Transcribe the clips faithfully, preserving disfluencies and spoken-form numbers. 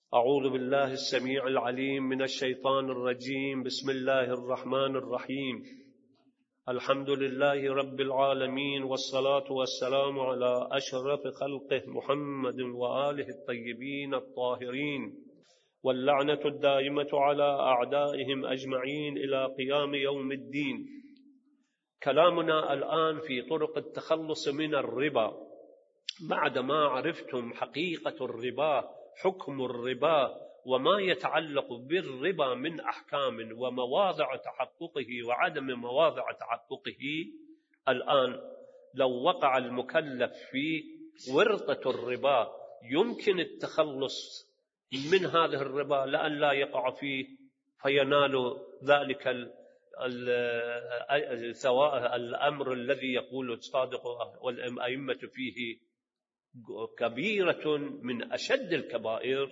أعوذ بالله السميع العليم من الشيطان الرجيم. بسم الله الرحمن الرحيم. الحمد لله رب العالمين، والصلاة والسلام على أشرف خلقه محمد وآله الطيبين الطاهرين، واللعنة الدائمة على أعدائهم أجمعين إلى قيام يوم الدين. كلامنا الآن في طرق التخلص من الربا. بعدما عرفتم حقيقة الربا، حكم الربا، وما يتعلق بالربا من أحكام ومواضع تحققه وعدم مواضع تحققه، الآن لو وقع المكلف في ورطة الربا يمكن التخلص من هذه الربا لأن لا يقع فيه فينال ذلك الأمر الذي يقول الصادق والأئمة فيه كبيرة من أشد الكبائر.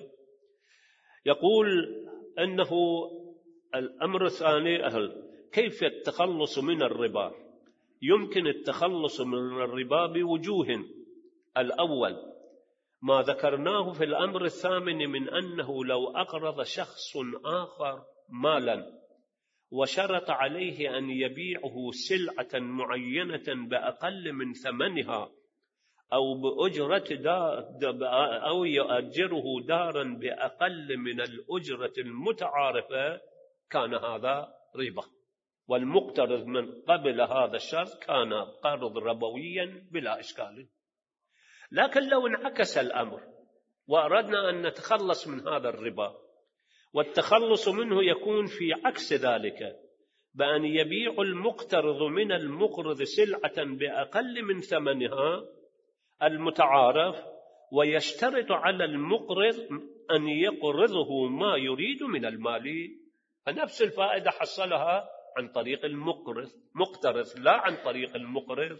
يقول أنه الأمر الثاني كيف التخلص من الربا. يمكن التخلص من الربا بوجوه. الأول ما ذكرناه في الأمر الثامن من أنه لو أقرض شخص آخر مالا وشرط عليه أن يبيعه سلعة معينة بأقل من ثمنها أو بأجرة دار أو يؤجره دارا بأقل من الأجرة المتعارفة، كان هذا ربا، والمقترض من قبل هذا الشرط كان قرض ربويا بلا إشكال. لكن لو انعكس الأمر وأردنا أن نتخلص من هذا الربا، والتخلص منه يكون في عكس ذلك، بأن يبيع المقترض من المقرض سلعة بأقل من ثمنها المتعارف، ويشترط على المقرض أن يقرضه ما يريد من المال، فنفس الفائدة حصلها عن طريق المقرض مقترض لا عن طريق المقرض.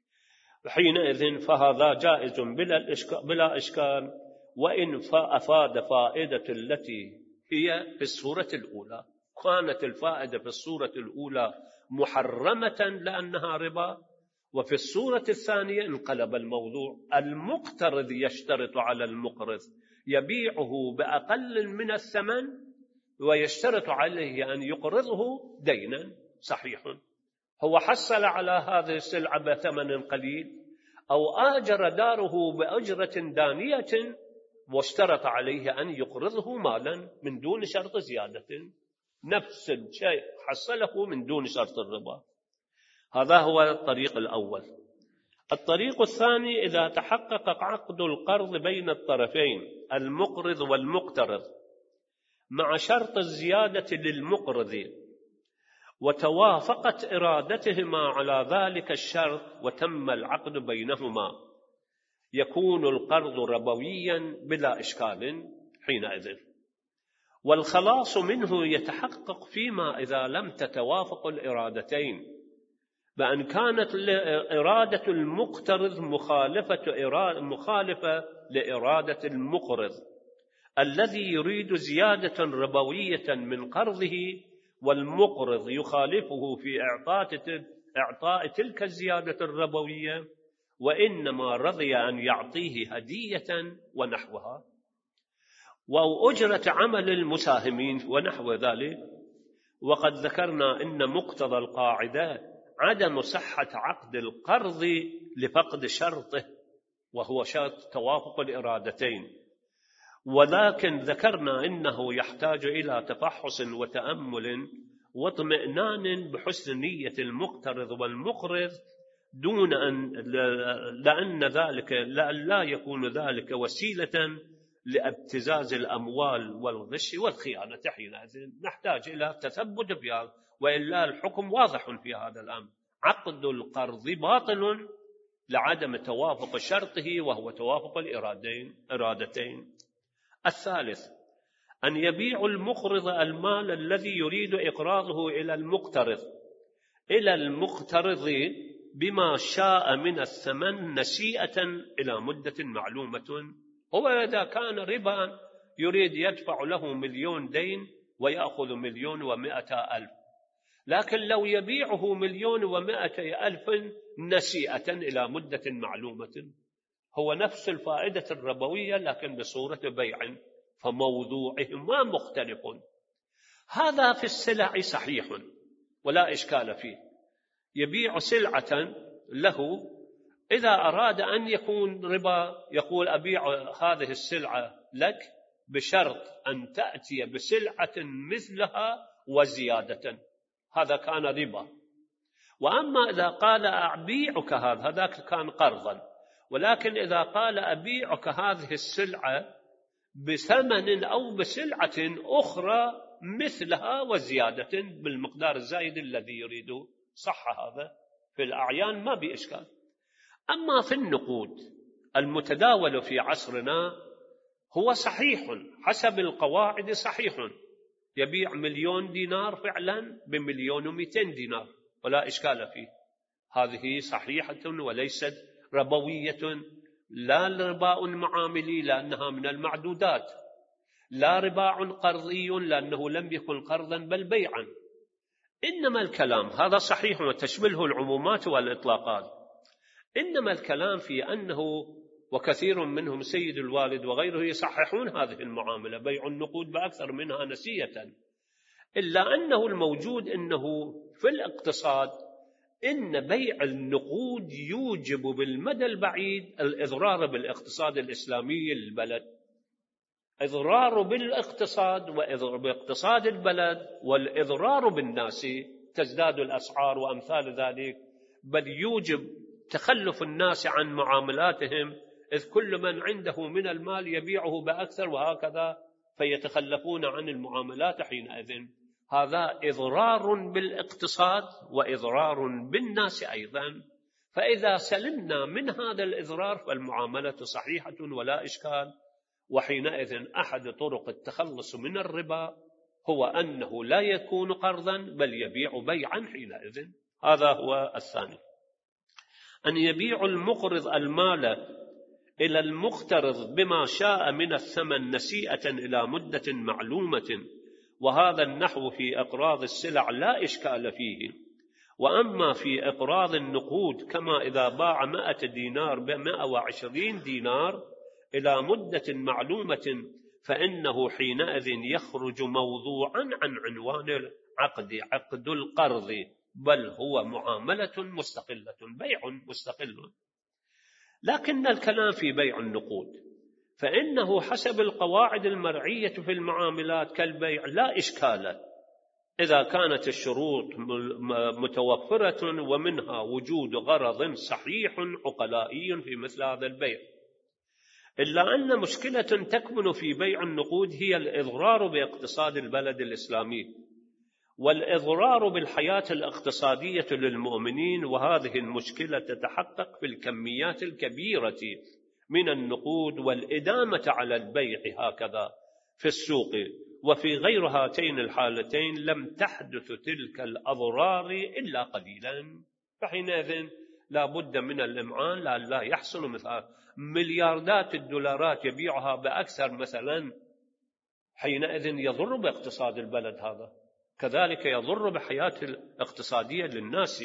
حينئذ فهذا جائز بلا إشكال, بلا إشكال وإن أفاد فائدة التي هي في الصورة الأولى. كانت الفائدة في الصورة الأولى محرمة لأنها ربا، وفي الصورة الثانية انقلب الموضوع. المقترض يشترط على المقرض يبيعه بأقل من الثمن ويشترط عليه أن يقرضه دينا صحيح. هو حصل على هذه السلعة بثمن قليل أو آجر داره بأجرة دانية واشترط عليه أن يقرضه مالا من دون شرط زيادة، نفس الشيء حصله من دون شرط الربا. هذا هو الطريق الأول. الطريق الثاني إذا تحقق عقد القرض بين الطرفين المقرض والمقترض مع شرط الزيادة للمقرض، وتوافقت إرادتهما على ذلك الشرط وتم العقد بينهما، يكون القرض ربويا بلا إشكال حينئذ. والخلاص منه يتحقق فيما إذا لم تتوافق الإرادتين، بأن كانت إرادة المقترض مخالفة مخالفة لإرادة المقرض الذي يريد زيادة ربوية من قرضه، والمقرض يخالفه في إعطاء تلك الزيادة الربوية، وإنما رضي أن يعطيه هدية ونحوها، وأجرة عمل المساهمين ونحو ذلك. وقد ذكرنا إن مقتضى القاعدة عدم صحة عقد القرض لفقد شرطه، وهو شرط توافق الإرادتين، ولكن ذكرنا إنه يحتاج إلى تفحص وتأمل واطمئنان بحسن نية المقترض والمقرض، دون أن لأن ذلك لا يكون ذلك وسيلة لابتزاز الأموال والغش والخيانة. حينئذ نحتاج إلى تثبت بها، وإلا الحكم واضح في هذا الأمر. عقد القرض باطل لعدم توافق شرطه، وهو توافق الإرادتين. الثالث أن يبيع المقرض المال الذي يريد إقراضه إلى المقترض إلى المقترض بما شاء من الثمن نسيئة إلى مدة معلومة. هو إذا كان ربا يريد يدفع له مليون دين ويأخذ مليون ومائة ألف، لكن لو يبيعه مليون ومائة ألف نسيئة إلى مدة معلومة، هو نفس الفائدة الربوية لكن بصورة بيع. فموضوعهما مختلف. هذا في السلع صحيح ولا إشكال فيه، يبيع سلعة له، إذا أراد أن يكون ربا يقول أبيع هذه السلعة لك بشرط أن تأتي بسلعة مثلها وزيادة، هذا كان ربا. وأما إذا قال أبيعك هذا، هذاك كان قرضا. ولكن إذا قال أبيعك هذه السلعة بثمن أو بسلعة أخرى مثلها وزيادة بالمقدار الزايد الذي يريده، صح هذا في الأعيان ما بإشكال. أما في النقود المتداول في عصرنا هو صحيح حسب القواعد، صحيح يبيع مليون دينار فعلا بمليون ومئتين دينار ولا إشكال فيه، هذه صحيحة وليست ربوية، لا رباء معاملي لأنها من المعدودات، لا رباء قرضي لأنه لم يكن قرضا بل بيعا. إنما الكلام هذا صحيح وتشمله العمومات والإطلاقات، إنما الكلام في أنه وكثير منهم سيد الوالد وغيره يصححون هذه المعاملة، بيع النقود بأكثر منها نسية، إلا أنه الموجود أنه في الاقتصاد إن بيع النقود يوجب بالمدى البعيد الإضرار بالاقتصاد الإسلامي للبلد، إضرار بالاقتصاد وباقتصاد البلد والإضرار بالناس، تزداد الأسعار وأمثال ذلك، بل يوجب تخلف الناس عن معاملاتهم، إذ كل من عنده من المال يبيعه بأكثر وهكذا، فيتخلفون عن المعاملات حينئذ. هذا إضرار بالاقتصاد وإضرار بالناس أيضا. فإذا سلمنا من هذا الإضرار فالمعاملة صحيحة ولا إشكال. وحينئذ أحد طرق التخلص من الربا هو أنه لا يكون قرضا بل يبيع بيعا حينئذ. هذا هو الثاني، أن يبيع المقرض المال إلى المقترض بما شاء من الثمن نسيئة إلى مدة معلومة، وهذا النحو في أقراض السلع لا إشكال فيه. وأما في أقراض النقود كما إذا باع مائة دينار بمائة وعشرين دينار إلى مدة معلومة فإنه حينئذ يخرج موضوعا عن عنوان العقد، عقد القرض، بل هو معاملة مستقلة، بيع مستقل. لكن الكلام في بيع النقود فإنه حسب القواعد المرعية في المعاملات كالبيع لا إشكال إذا كانت الشروط متوفرة ومنها وجود غرض صحيح عقلائي في مثل هذا البيع. إلا أن مشكلة تكمن في بيع النقود هي الإضرار باقتصاد البلد الإسلامي والإضرار بالحياة الاقتصادية للمؤمنين، وهذه المشكلة تتحقق في الكميات الكبيرة من النقود والإدامة على البيع هكذا في السوق. وفي غير هاتين الحالتين لم تحدث تلك الأضرار إلا قليلا، فحينئذ لا بد من الإمعان لألا يحصل مثل ملياردات الدولارات يبيعها بأكثر مثلا، حينئذ يضر باقتصاد البلد، هذا كذلك يضر بحياة الاقتصادية للناس.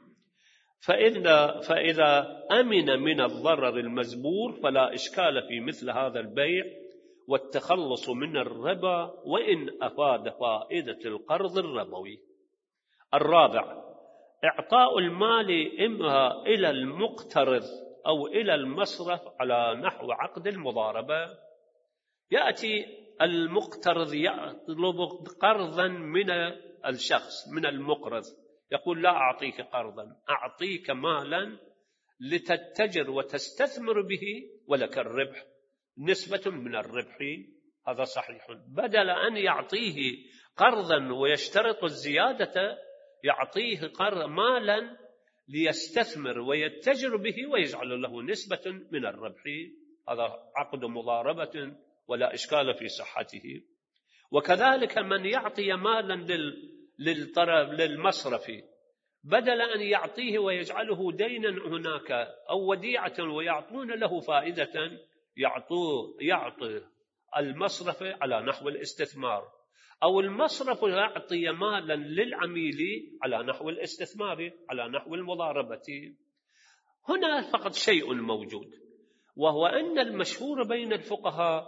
فإذا, فإذا أمن من الضرر المزبور فلا إشكال في مثل هذا البيع والتخلص من الربا وإن أفاد فائدة القرض الربوي. الرابع، إعطاء المال إما إلى المقترض أو إلى المصرف على نحو عقد المضاربة. يأتي المقترض يطلب قرضا من الشخص من المقرض، يقول لا أعطيك قرضا، أعطيك مالا لتتجر وتستثمر به ولك الربح، نسبة من الربح. هذا صحيح. بدل أن يعطيه قرضا ويشترط الزيادة يعطيه قرض مالا ليستثمر ويتجر به ويجعل له نسبة من الربح. هذا عقد مضاربة ولا إشكال في صحته. وكذلك من يعطي مالا للطرف للمصرف بدل أن يعطيه ويجعله دينا هناك أو وديعة ويعطون له فائدة، يعطوه يعطي المصرف على نحو الاستثمار، أو المصرف يعطي مالا للعميل على نحو الاستثمار على نحو المضاربة. هنا فقط شيء موجود، وهو أن المشهور بين الفقهاء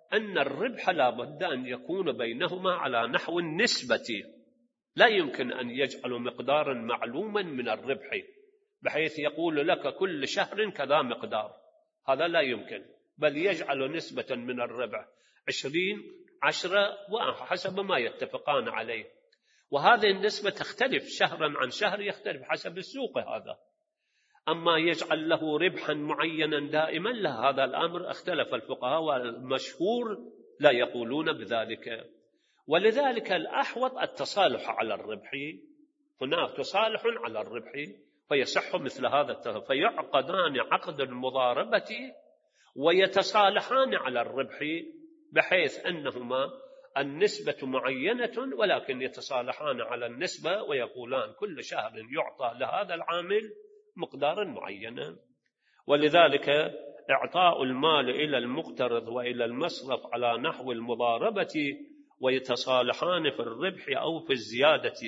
أن الربح لا بد أن يكون بينهما على نحو النسبة، لا يمكن أن يجعلوا مقدارا معلوما من الربح بحيث يقول لك كل شهر كذا مقدار، هذا لا يمكن، بل يجعل نسبة من الربح عشرين عشرة وحسب ما يتفقان عليه، وهذه النسبة تختلف شهرا عن شهر، يختلف حسب السوق هذا. أما يجعل له ربحا معينا دائما لا، هذا الأمر اختلف الفقهاء، والمشهور لا يقولون بذلك. ولذلك الأحوط التصالح على الربح، هناك تصالح على الربح فيصح مثل هذا التصالح، فيعقدان عقد المضاربة ويتصالحان على الربح بحيث أنهما النسبة معينة ولكن يتصالحان على النسبة، ويقولان كل شهر يعطى لهذا العامل مقدارا معينا. ولذلك إعطاء المال إلى المقترض وإلى المصرف على نحو المضاربة ويتصالحان في الربح أو في الزيادة.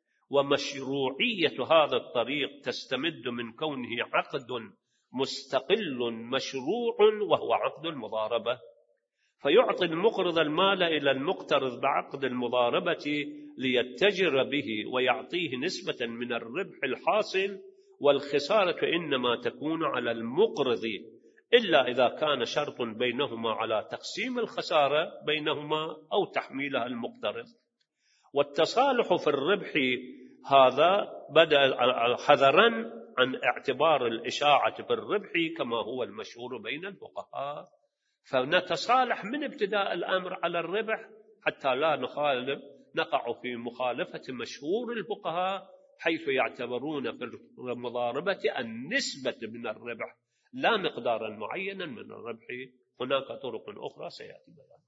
ومشروعية هذا الطريق تستمد من كونه عقد مستقل مشروع وهو عقد المضاربة، فيعطي المقرض المال إلى المقترض بعقد المضاربة ليتجر به ويعطيه نسبة من الربح الحاصل، والخسارة إنما تكون على المقرض إلا إذا كان شرط بينهما على تقسيم الخسارة بينهما أو تحميلها المقترض. والتصالح في الربح هذا بدأ حذرا عن اعتبار الإشاعة في الربح كما هو المشهور بين الفقهاء، فنتصالح من ابتداء الأمر على الربح حتى لا نخالف نقع في مخالفة مشهور الفقهاء حيث يعتبرون في المضاربة النسبة من الربح لا مقدارا معينا من الربح. هناك طرق أخرى سيأتي بها.